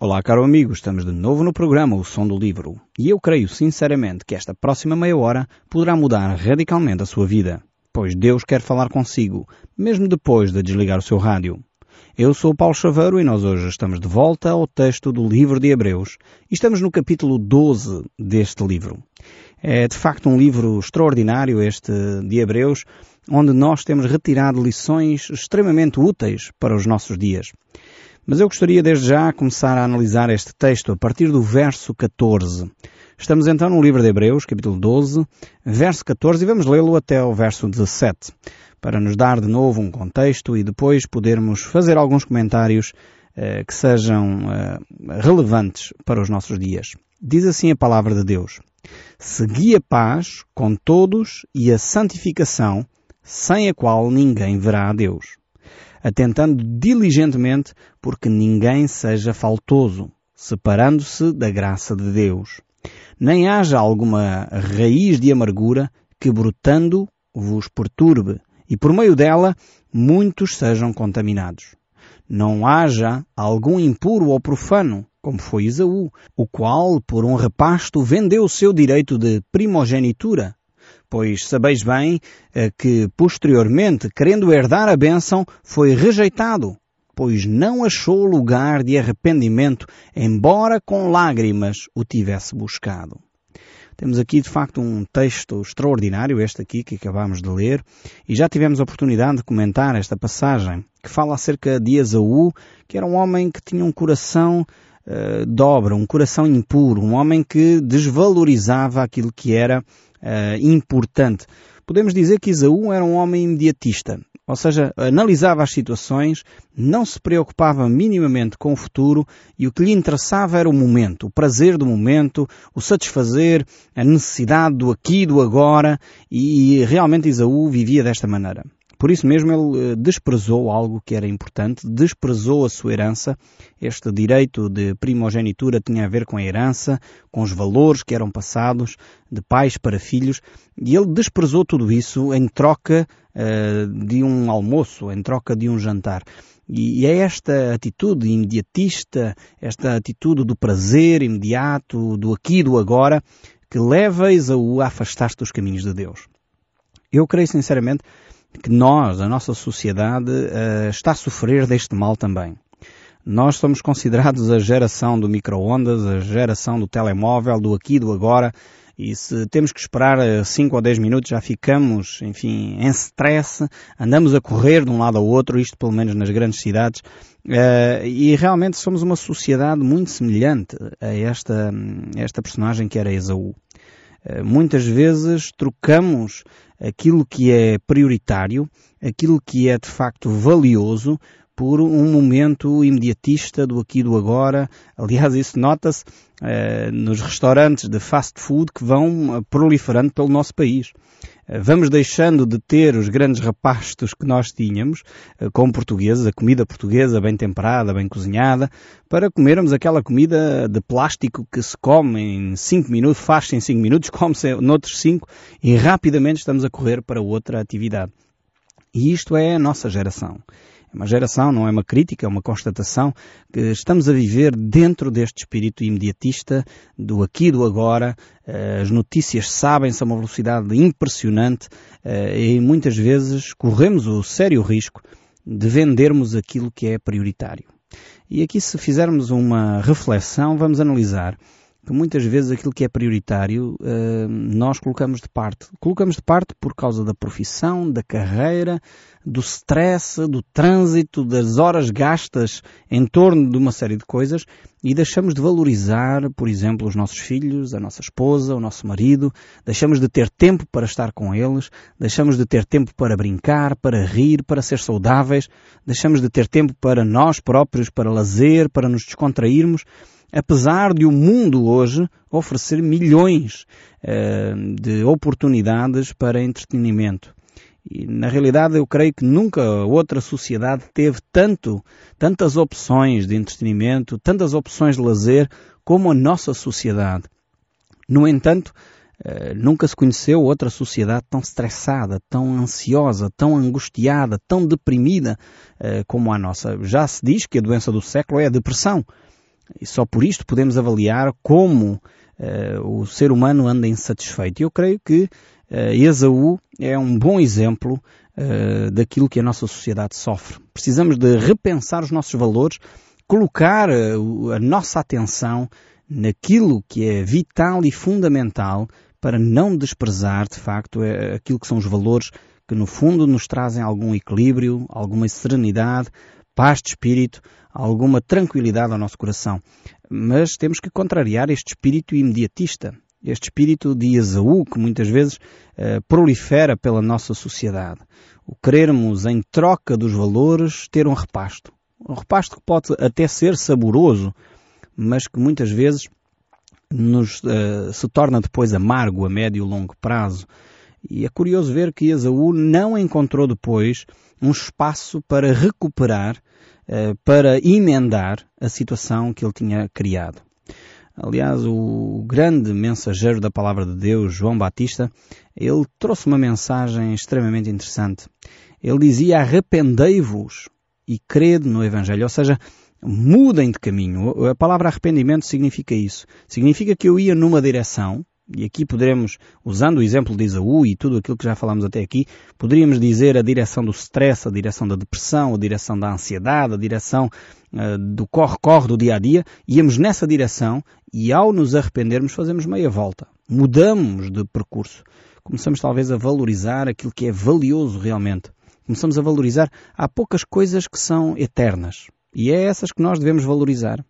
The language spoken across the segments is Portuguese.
Olá, caro amigo, estamos de novo no programa O Som do Livro e eu creio sinceramente que esta próxima meia hora poderá mudar radicalmente a sua vida, pois Deus quer falar consigo, mesmo depois de desligar o seu rádio. Eu sou o Paulo Chaveiro e nós hoje estamos de volta ao texto do livro de Hebreus e estamos no capítulo 12 deste livro. É de facto um livro extraordinário este de Hebreus, onde nós temos retirado lições extremamente úteis para os nossos dias. Mas eu gostaria desde já começar a analisar este texto a partir do verso 14. Estamos então no livro de Hebreus, capítulo 12, verso 14, e vamos lê-lo até ao verso 17, para nos dar de novo um contexto e depois podermos fazer alguns comentários que sejam relevantes para os nossos dias. Diz assim a palavra de Deus: segui a paz com todos e a santificação, sem a qual ninguém verá a Deus, atentando diligentemente porque ninguém seja faltoso, separando-se da graça de Deus. Nem haja alguma raiz de amargura que brotando vos perturbe, e por meio dela muitos sejam contaminados. Não haja algum impuro ou profano, como foi Esaú, o qual por um repasto vendeu o seu direito de primogenitura. Pois sabeis bem que, posteriormente, querendo herdar a bênção, foi rejeitado, pois não achou lugar de arrependimento, embora com lágrimas o tivesse buscado. Temos aqui, de facto, um texto extraordinário, este aqui que acabamos de ler, e já tivemos a oportunidade de comentar esta passagem, que fala acerca de Esaú, que era um homem que tinha um coração dobre, um coração impuro, um homem que desvalorizava aquilo que era importante. Podemos dizer que Esaú era um homem imediatista, ou seja, analisava as situações, não se preocupava minimamente com o futuro e o que lhe interessava era o momento, o prazer do momento, o satisfazer, a necessidade do aqui e do agora, e realmente Esaú vivia desta maneira. Por isso mesmo ele desprezou algo que era importante, desprezou a sua herança. Este direito de primogenitura tinha a ver com a herança, com os valores que eram passados de pais para filhos, e ele desprezou tudo isso em troca de um almoço, em troca de um jantar. E é esta atitude imediatista, esta atitude do prazer imediato, do aqui e do agora, que leva Esaú a afastar-se dos caminhos de Deus. Eu creio sinceramente que a nossa sociedade, está a sofrer deste mal também. Nós somos considerados a geração do micro-ondas, a geração do telemóvel, do aqui e do agora, e se temos que esperar 5 ou 10 minutos já ficamos, enfim, em stress, andamos a correr de um lado ao outro, isto pelo menos nas grandes cidades, e realmente somos uma sociedade muito semelhante a esta personagem que era Esaú. Muitas vezes trocamos aquilo que é prioritário, aquilo que é de facto valioso, por um momento imediatista do aqui e do agora. Aliás, isso nota-se nos restaurantes de fast food que vão proliferando pelo nosso país. Vamos deixando de ter os grandes repastos que nós tínhamos, como portugueses, a comida portuguesa bem temperada, bem cozinhada, para comermos aquela comida de plástico que se come em 5 minutos, faz-se em 5 minutos, come-se noutros 5 e rapidamente estamos a correr para outra atividade. E isto é a nossa geração. É uma geração, não é uma crítica, é uma constatação que estamos a viver dentro deste espírito imediatista do aqui e do agora. As notícias sabem-se a uma velocidade impressionante e muitas vezes corremos o sério risco de vendermos aquilo que é prioritário. E aqui, se fizermos uma reflexão, vamos analisar que muitas vezes aquilo que é prioritário nós colocamos de parte. Colocamos de parte por causa da profissão, da carreira, do stress, do trânsito, das horas gastas em torno de uma série de coisas e deixamos de valorizar, por exemplo, os nossos filhos, a nossa esposa, o nosso marido, deixamos de ter tempo para estar com eles, deixamos de ter tempo para brincar, para rir, para ser saudáveis, deixamos de ter tempo para nós próprios, para lazer, para nos descontrairmos, apesar de o mundo hoje oferecer milhões de oportunidades para entretenimento. E, na realidade, eu creio que nunca outra sociedade teve tantas opções de entretenimento, tantas opções de lazer como a nossa sociedade. No entanto, nunca se conheceu outra sociedade tão estressada, tão ansiosa, tão angustiada, tão deprimida como a nossa. Já se diz que a doença do século é a depressão. E só por isto podemos avaliar como o ser humano anda insatisfeito. E eu creio que Esaú é um bom exemplo daquilo que a nossa sociedade sofre. Precisamos de repensar os nossos valores, colocar a nossa atenção naquilo que é vital e fundamental para não desprezar, de facto, aquilo que são os valores que, no fundo, nos trazem algum equilíbrio, alguma serenidade, paz de espírito, alguma tranquilidade ao nosso coração. Mas temos que contrariar este espírito imediatista, este espírito de Esaú, que muitas vezes prolifera pela nossa sociedade. O querermos, em troca dos valores, ter um repasto. Um repasto que pode até ser saboroso, mas que muitas vezes se torna depois amargo a médio e longo prazo. E é curioso ver que Esaú não encontrou depois um espaço para recuperar, para emendar a situação que ele tinha criado. Aliás, o grande mensageiro da Palavra de Deus, João Batista, ele trouxe uma mensagem extremamente interessante. Ele dizia: arrependei-vos e crede no Evangelho. Ou seja, mudem de caminho. A palavra arrependimento significa isso. Significa que eu ia numa direção, e aqui poderemos, usando o exemplo de Esaú e tudo aquilo que já falámos até aqui, poderíamos dizer a direção do stress, a direção da depressão, a direção da ansiedade, a direção do corre-corre do dia-a-dia. Íamos nessa direção e ao nos arrependermos fazemos meia volta. Mudamos de percurso. Começamos talvez a valorizar aquilo que é valioso realmente. Começamos a valorizar. Há poucas coisas que são eternas. E é essas que nós devemos valorizar.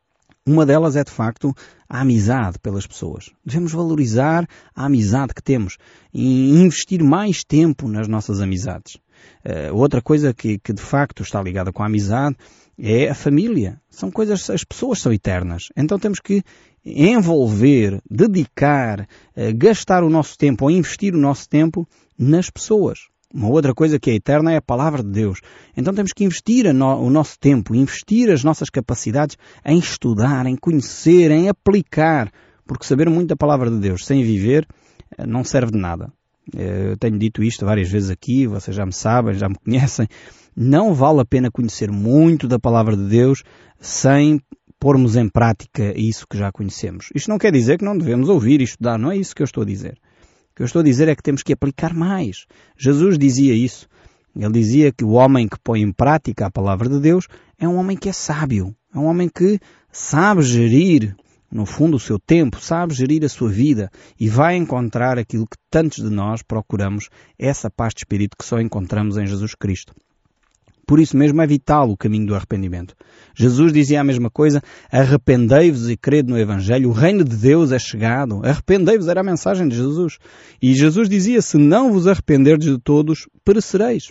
Uma delas é, de facto, a amizade pelas pessoas. Devemos valorizar a amizade que temos e investir mais tempo nas nossas amizades. Outra coisa que de facto está ligada com a amizade é a família. São coisas, as pessoas são eternas. Então temos que envolver, dedicar, gastar o nosso tempo ou investir o nosso tempo nas pessoas. Uma outra coisa que é eterna é a Palavra de Deus. Então temos que investir o nosso tempo, investir as nossas capacidades em estudar, em conhecer, em aplicar. Porque saber muito da Palavra de Deus sem viver não serve de nada. Eu tenho dito isto várias vezes aqui, vocês já me sabem, já me conhecem. Não vale a pena conhecer muito da Palavra de Deus sem pormos em prática isso que já conhecemos. Isto não quer dizer que não devemos ouvir e estudar, não é isso que eu estou a dizer. O que eu estou a dizer é que temos que aplicar mais. Jesus dizia isso. Ele dizia que o homem que põe em prática a palavra de Deus é um homem que é sábio. É um homem que sabe gerir, no fundo, o seu tempo, sabe gerir a sua vida e vai encontrar aquilo que tantos de nós procuramos, essa paz de espírito que só encontramos em Jesus Cristo. Por isso mesmo é vital o caminho do arrependimento. Jesus dizia a mesma coisa: arrependei-vos e crede no Evangelho, o reino de Deus é chegado. Arrependei-vos era a mensagem de Jesus. E Jesus dizia: se não vos arrependerdes de todos, perecereis.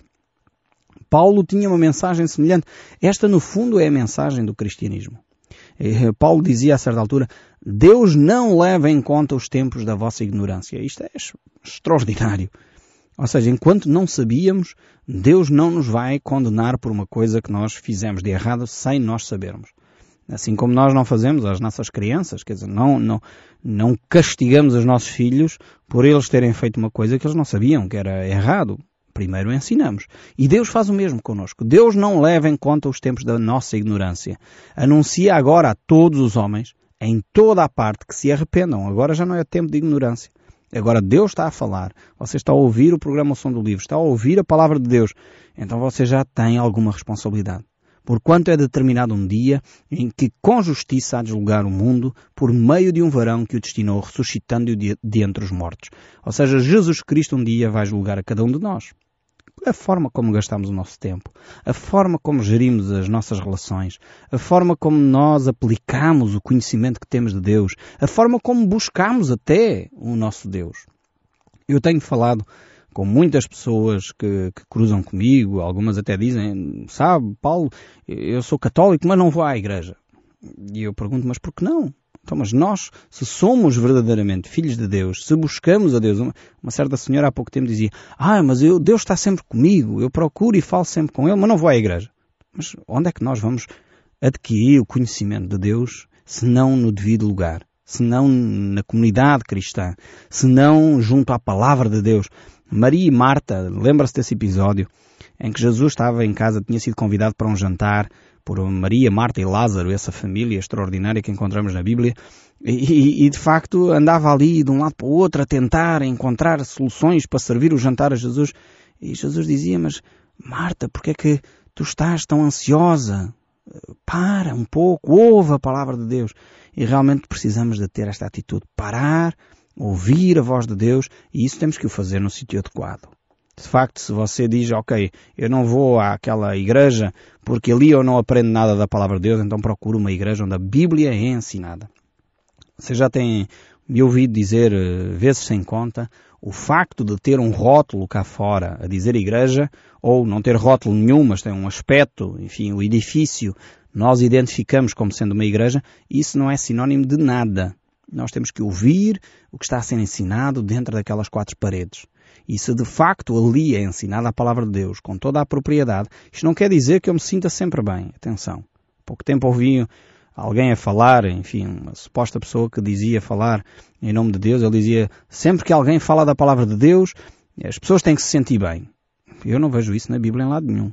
Paulo tinha uma mensagem semelhante. Esta, no fundo, é a mensagem do cristianismo. Paulo dizia a certa altura: Deus não leva em conta os tempos da vossa ignorância. Isto é extraordinário. Ou seja, enquanto não sabíamos, Deus não nos vai condenar por uma coisa que nós fizemos de errado sem nós sabermos. Assim como nós não fazemos às nossas crianças, quer dizer, não castigamos os nossos filhos por eles terem feito uma coisa que eles não sabiam que era errado. Primeiro ensinamos. E Deus faz o mesmo connosco. Deus não leva em conta os tempos da nossa ignorância. Anuncia agora a todos os homens, em toda a parte, que se arrependam. Agora já não é tempo de ignorância. Agora Deus está a falar. Você está a ouvir o programa O Som do Livro. Está a ouvir a palavra de Deus. Então você já tem alguma responsabilidade. Porquanto é determinado um dia em que com justiça há de julgar o mundo por meio de um varão que o destinou, ressuscitando-o de entre os mortos. Ou seja, Jesus Cristo um dia vai julgar a cada um de nós. A forma como gastamos o nosso tempo, a forma como gerimos as nossas relações, a forma como nós aplicamos o conhecimento que temos de Deus, a forma como buscamos até o nosso Deus. Eu tenho falado com muitas pessoas que cruzam comigo, algumas até dizem: sabe, Paulo, eu sou católico, mas não vou à igreja. E eu pergunto: mas por que não? Então, mas nós, se somos verdadeiramente filhos de Deus, se buscamos a Deus, uma certa senhora há pouco tempo dizia: mas Deus está sempre comigo, eu procuro e falo sempre com Ele, mas não vou à igreja. Mas onde é que nós vamos adquirir o conhecimento de Deus, se não no devido lugar, se não na comunidade cristã, se não junto à palavra de Deus? Maria e Marta, lembra-se desse episódio em que Jesus estava em casa, tinha sido convidado para um jantar, por Maria, Marta e Lázaro, essa família extraordinária que encontramos na Bíblia, e de facto andava ali de um lado para o outro a tentar encontrar soluções para servir o jantar a Jesus. E Jesus dizia, mas Marta, porque é que tu estás tão ansiosa? Para um pouco, ouve a palavra de Deus. E realmente precisamos de ter esta atitude, parar, ouvir a voz de Deus, e isso temos que o fazer no sítio adequado. De facto, se você diz, ok, eu não vou àquela igreja porque ali eu não aprendo nada da palavra de Deus, então procuro uma igreja onde a Bíblia é ensinada. Você já tem me ouvido dizer, vezes sem conta, o facto de ter um rótulo cá fora a dizer igreja, ou não ter rótulo nenhum, mas tem um aspecto, enfim, o edifício, nós identificamos como sendo uma igreja, isso não é sinónimo de nada. Nós temos que ouvir o que está a ser ensinado dentro daquelas 4 paredes. E se de facto ali é ensinada a palavra de Deus com toda a propriedade, isto não quer dizer que eu me sinta sempre bem. Atenção. Há pouco tempo ouvi alguém a falar, enfim, uma suposta pessoa que dizia falar em nome de Deus, ele dizia, sempre que alguém fala da palavra de Deus, as pessoas têm que se sentir bem. Eu não vejo isso na Bíblia em lado nenhum.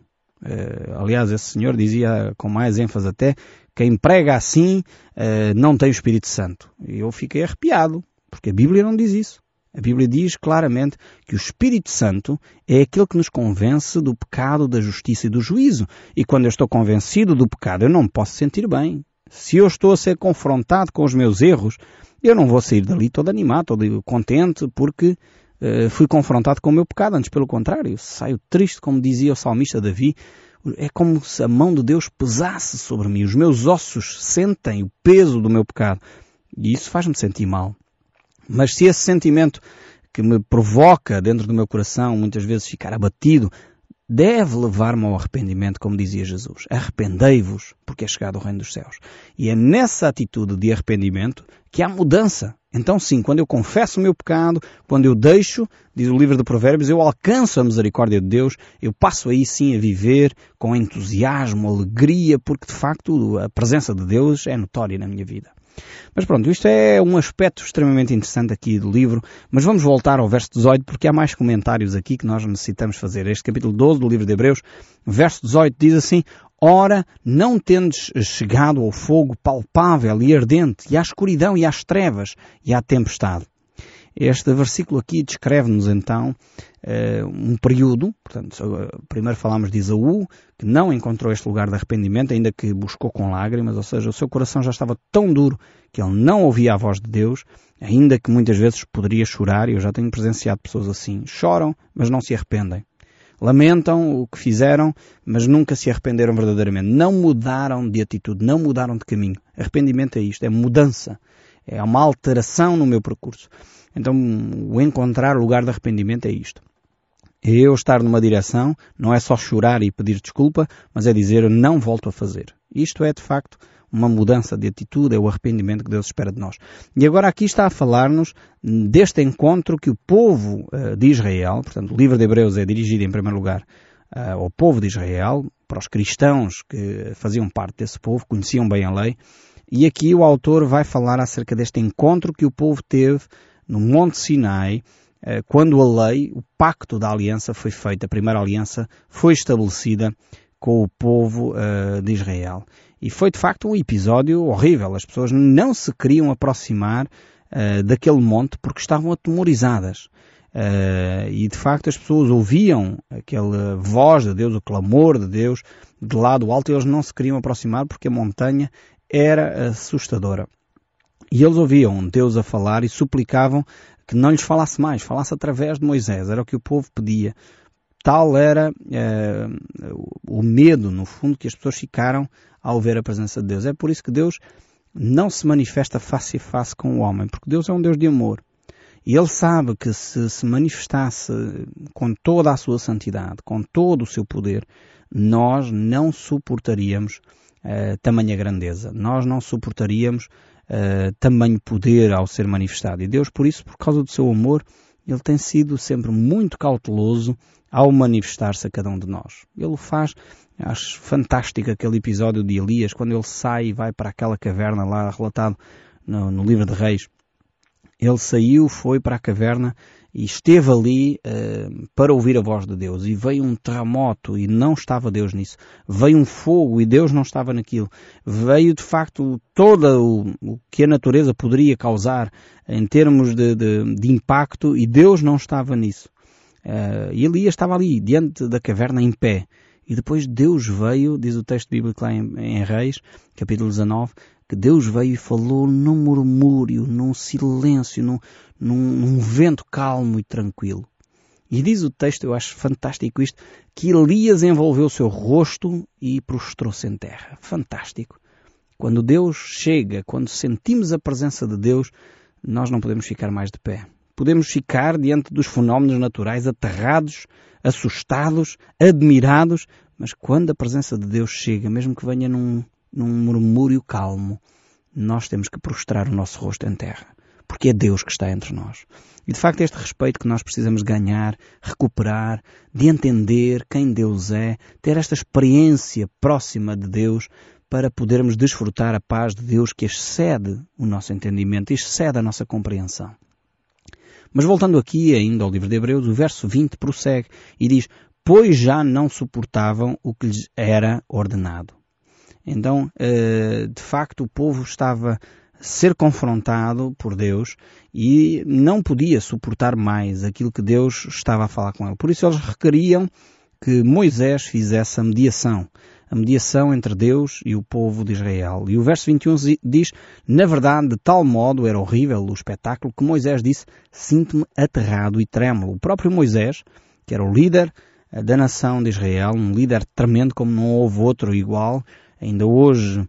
Aliás, esse senhor dizia com mais ênfase até, quem prega assim não tem o Espírito Santo. E eu fiquei arrepiado, porque a Bíblia não diz isso. A Bíblia diz claramente que o Espírito Santo é aquele que nos convence do pecado, da justiça e do juízo. E quando eu estou convencido do pecado, eu não me posso sentir bem. Se eu estou a ser confrontado com os meus erros, eu não vou sair dali todo animado, todo contente, porque fui confrontado com o meu pecado. Antes, pelo contrário, saio triste, como dizia o salmista Davi. É como se a mão de Deus pesasse sobre mim. Os meus ossos sentem o peso do meu pecado. E isso faz-me sentir mal. Mas se esse sentimento que me provoca dentro do meu coração, muitas vezes ficar abatido, deve levar-me ao arrependimento, como dizia Jesus. Arrependei-vos, porque é chegado o reino dos céus. E é nessa atitude de arrependimento que há mudança. Então sim, quando eu confesso o meu pecado, quando eu deixo, diz o livro de Provérbios, eu alcanço a misericórdia de Deus, eu passo aí sim a viver com entusiasmo, alegria, porque de facto a presença de Deus é notória na minha vida. Mas pronto, isto é um aspecto extremamente interessante aqui do livro, mas vamos voltar ao verso 18 porque há mais comentários aqui que nós necessitamos fazer. Este capítulo 12 do livro de Hebreus, verso 18 diz assim, ora, não tendes chegado ao fogo palpável e ardente, e à escuridão e às trevas e à tempestade. Este versículo aqui descreve-nos então um período, portanto, primeiro falamos de Esaú, que não encontrou este lugar de arrependimento, ainda que buscou com lágrimas, ou seja, o seu coração já estava tão duro que ele não ouvia a voz de Deus, ainda que muitas vezes poderia chorar, e eu já tenho presenciado pessoas assim, choram, mas não se arrependem. Lamentam o que fizeram, mas nunca se arrependeram verdadeiramente. Não mudaram de atitude, não mudaram de caminho. Arrependimento é isto, é mudança, é uma alteração no meu percurso. Então, o encontrar o lugar de arrependimento é isto. É eu estar numa direção, não é só chorar e pedir desculpa, mas é dizer eu não volto a fazer. Isto é, de facto, uma mudança de atitude, é o arrependimento que Deus espera de nós. E agora aqui está a falar-nos deste encontro que o povo de Israel, portanto, o livro de Hebreus é dirigido em primeiro lugar ao povo de Israel, para os cristãos que faziam parte desse povo, conheciam bem a lei, e aqui o autor vai falar acerca deste encontro que o povo teve no Monte Sinai, quando a lei, o pacto da aliança foi feito, a primeira aliança foi estabelecida com o povo de Israel. E foi de facto um episódio horrível. As pessoas não se queriam aproximar daquele monte porque estavam atemorizadas. E de facto as pessoas ouviam aquela voz de Deus, o clamor de Deus de lá do alto, e eles não se queriam aproximar porque a montanha era assustadora. E eles ouviam Deus a falar e suplicavam que não lhes falasse mais, falasse através de Moisés. Era o que o povo pedia. Tal era o medo, no fundo, que as pessoas ficaram ao ver a presença de Deus. É por isso que Deus não se manifesta face a face com o homem, porque Deus é um Deus de amor. E Ele sabe que se manifestasse com toda a sua santidade, com todo o seu poder, nós não suportaríamos tamanha grandeza. Nós não suportaríamos tamanho poder ao ser manifestado. E Deus, por isso, por causa do seu amor, Ele tem sido sempre muito cauteloso ao manifestar-se a cada um de nós. Ele o faz. Acho fantástico aquele episódio de Elias, quando ele sai e vai para aquela caverna lá relatado no livro de Reis. Ele saiu, foi para a caverna e esteve ali para ouvir a voz de Deus. E veio um terremoto e não estava Deus nisso. Veio um fogo e Deus não estava naquilo. Veio de facto todo o que a natureza poderia causar em termos de impacto e Deus não estava nisso. E Elias estava ali, diante da caverna, em pé. E depois Deus veio, diz o texto bíblico lá em Reis, capítulo 19, que Deus veio e falou num murmúrio, num silêncio, num vento calmo e tranquilo. E diz o texto, eu acho fantástico isto, que Elias envolveu o seu rosto e prostrou-se em terra. Fantástico. Quando Deus chega, quando sentimos a presença de Deus, nós não podemos ficar mais de pé. Podemos ficar diante dos fenómenos naturais aterrados, assustados, admirados, mas quando a presença de Deus chega, mesmo que venha num murmúrio calmo, nós temos que prostrar o nosso rosto em terra, porque é Deus que está entre nós. E de facto este respeito que nós precisamos ganhar, recuperar, de entender quem Deus é, ter esta experiência próxima de Deus, para podermos desfrutar a paz de Deus que excede o nosso entendimento, excede a nossa compreensão. Mas voltando aqui ainda ao livro de Hebreus, o verso 20 prossegue e diz: pois já não suportavam o que lhes era ordenado. Então, de facto, o povo estava a ser confrontado por Deus e não podia suportar mais aquilo que Deus estava a falar com ele. Por isso eles requeriam que Moisés fizesse a mediação entre Deus e o povo de Israel. E o verso 21 diz: na verdade, de tal modo era horrível o espetáculo que Moisés disse: sinto-me aterrado e trêmulo. O próprio Moisés, que era o líder da nação de Israel, um líder tremendo como não houve outro igual, ainda hoje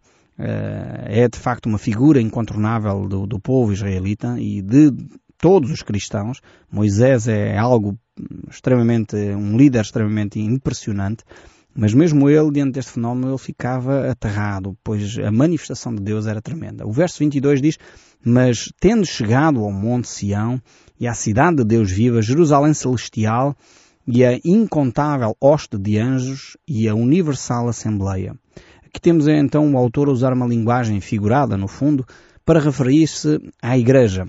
é de facto uma figura incontornável do povo israelita e de todos os cristãos. Moisés é algo extremamente, um líder extremamente impressionante. Mas mesmo ele, diante deste fenómeno, ele ficava aterrado, pois a manifestação de Deus era tremenda. O verso 22 diz: mas tendo chegado ao monte Sião e à cidade de Deus viva, Jerusalém celestial e a incontável hoste de anjos e a universal assembleia. Aqui temos então o autor a usar uma linguagem figurada, no fundo, para referir-se à igreja.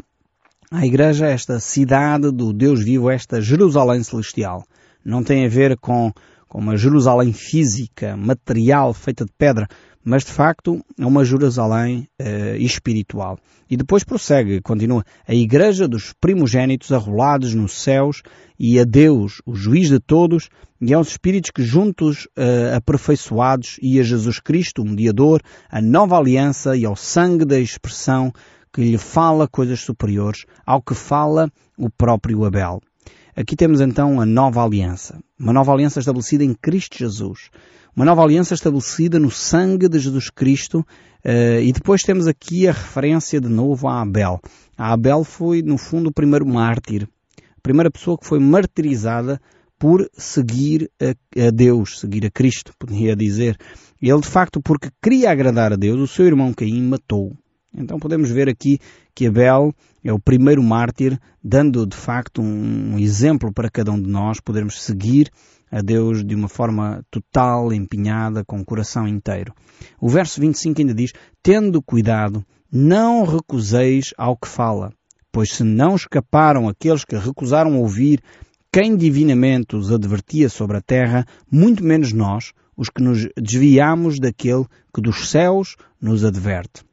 A igreja é esta cidade do Deus vivo, esta Jerusalém celestial. Não tem a ver com uma Jerusalém física, material, feita de pedra, mas de facto é uma Jerusalém espiritual. E depois prossegue, continua: a igreja dos primogênitos arrolados nos céus e a Deus, o juiz de todos, e aos espíritos que juntos aperfeiçoados, e a Jesus Cristo, o mediador, a nova aliança e ao sangue da expressão que lhe fala coisas superiores ao que fala o próprio Abel. Aqui temos então a nova aliança. Uma nova aliança estabelecida em Cristo Jesus. Uma nova aliança estabelecida no sangue de Jesus Cristo. E depois temos aqui a referência de novo a Abel. A Abel foi, no fundo, o primeiro mártir. A primeira pessoa que foi martirizada por seguir a Deus, seguir a Cristo, poderia dizer. Ele, de facto, porque queria agradar a Deus, o seu irmão Caim matou. Então podemos ver aqui que Abel é o primeiro mártir, dando de facto um exemplo para cada um de nós podermos seguir a Deus de uma forma total, empenhada, com o coração inteiro. O verso 25 ainda diz: tendo cuidado, não recuseis ao que fala, pois se não escaparam aqueles que recusaram ouvir quem divinamente os advertia sobre a terra, muito menos nós, os que nos desviamos daquele que dos céus nos adverte.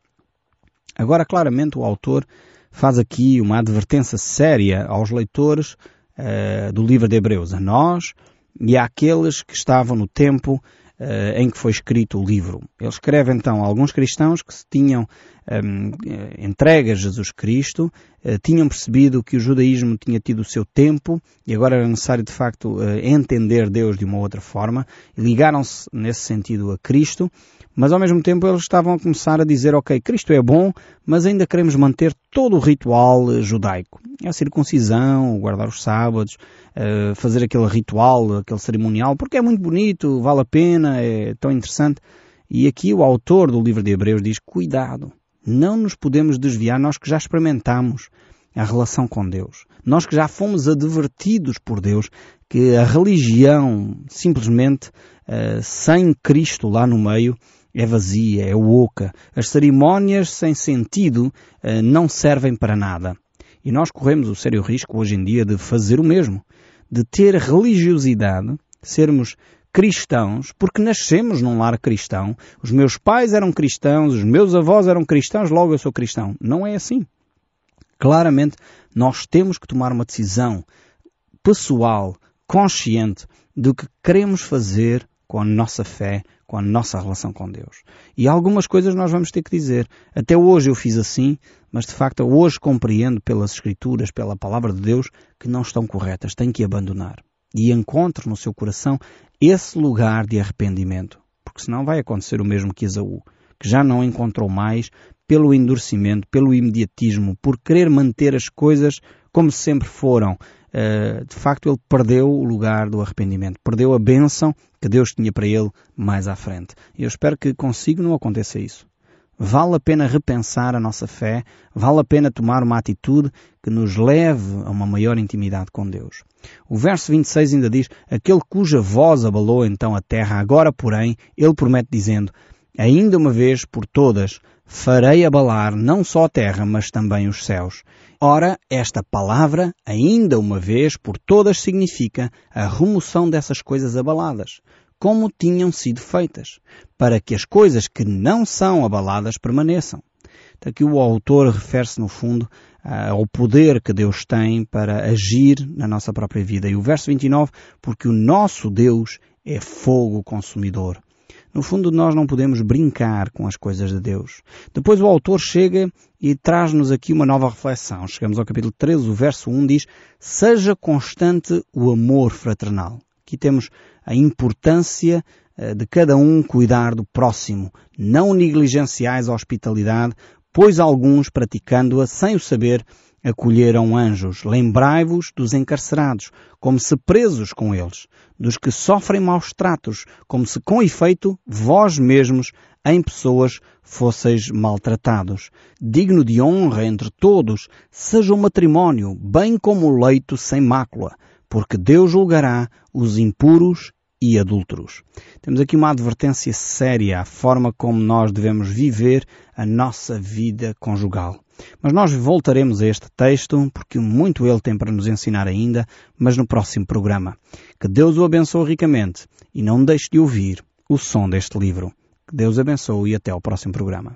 Agora, claramente, o autor faz aqui uma advertência séria aos leitores do livro de Hebreus, a nós e àqueles que estavam no tempo em que foi escrito o livro. Ele escreve então a alguns cristãos que se tinham entregue a Jesus Cristo, tinham percebido que o judaísmo tinha tido o seu tempo e agora era necessário de facto entender Deus de uma outra forma, e ligaram-se nesse sentido a Cristo. Mas ao mesmo tempo eles estavam a começar a dizer: ok, Cristo é bom, mas ainda queremos manter todo o ritual judaico. A circuncisão, guardar os sábados, fazer aquele ritual, aquele cerimonial, porque é muito bonito, vale a pena, é tão interessante. E aqui o autor do livro de Hebreus diz: cuidado, não nos podemos desviar, nós que já experimentamos a relação com Deus. Nós que já fomos advertidos por Deus que a religião, simplesmente, sem Cristo lá no meio, é vazia, é oca. As cerimónias sem sentido não servem para nada. E nós corremos o sério risco hoje em dia de fazer o mesmo, de ter religiosidade, sermos cristãos, porque nascemos num lar cristão, os meus pais eram cristãos, os meus avós eram cristãos, logo eu sou cristão. Não é assim. Claramente, nós temos que tomar uma decisão pessoal, consciente, do que queremos fazer com a nossa fé, com a nossa relação com Deus. E algumas coisas nós vamos ter que dizer. Até hoje eu fiz assim, mas de facto hoje compreendo pelas Escrituras, pela Palavra de Deus, que não estão corretas. Tenho que abandonar. E encontre no seu coração esse lugar de arrependimento. Porque senão vai acontecer o mesmo que Esaú, que já não encontrou mais pelo endurecimento, pelo imediatismo, por querer manter as coisas como sempre foram. De facto, ele perdeu o lugar do arrependimento, perdeu a bênção que Deus tinha para ele mais à frente. E eu espero que consigo não aconteça isso. Vale a pena repensar a nossa fé, vale a pena tomar uma atitude que nos leve a uma maior intimidade com Deus. O verso 26 ainda diz: aquele cuja voz abalou então a terra, agora porém, ele promete dizendo: ainda uma vez por todas farei abalar não só a terra, mas também os céus. Ora, esta palavra, ainda uma vez por todas, significa a remoção dessas coisas abaladas, como tinham sido feitas, para que as coisas que não são abaladas permaneçam. Então, aqui o autor refere-se, no fundo, ao poder que Deus tem para agir na nossa própria vida. E o verso 29, porque o nosso Deus é fogo consumidor. No fundo, nós não podemos brincar com as coisas de Deus. Depois o autor chega e traz-nos aqui uma nova reflexão. Chegamos ao capítulo 13, o verso 1 diz: seja constante o amor fraternal. Aqui temos a importância de cada um cuidar do próximo. Não negligenciais a hospitalidade, pois alguns, praticando-a sem o saber, acolheram anjos. Lembrai-vos dos encarcerados, como se presos com eles, dos que sofrem maus tratos, como se com efeito vós mesmos em pessoas fosseis maltratados. Digno de honra entre todos seja o matrimónio, bem como o leito sem mácula, porque Deus julgará os impuros e adúlteros. Temos aqui uma advertência séria à forma como nós devemos viver a nossa vida conjugal. Mas nós voltaremos a este texto, porque muito ele tem para nos ensinar ainda, mas no próximo programa. Que Deus o abençoe ricamente e não deixe de ouvir o som deste livro. Que Deus abençoe e até ao próximo programa.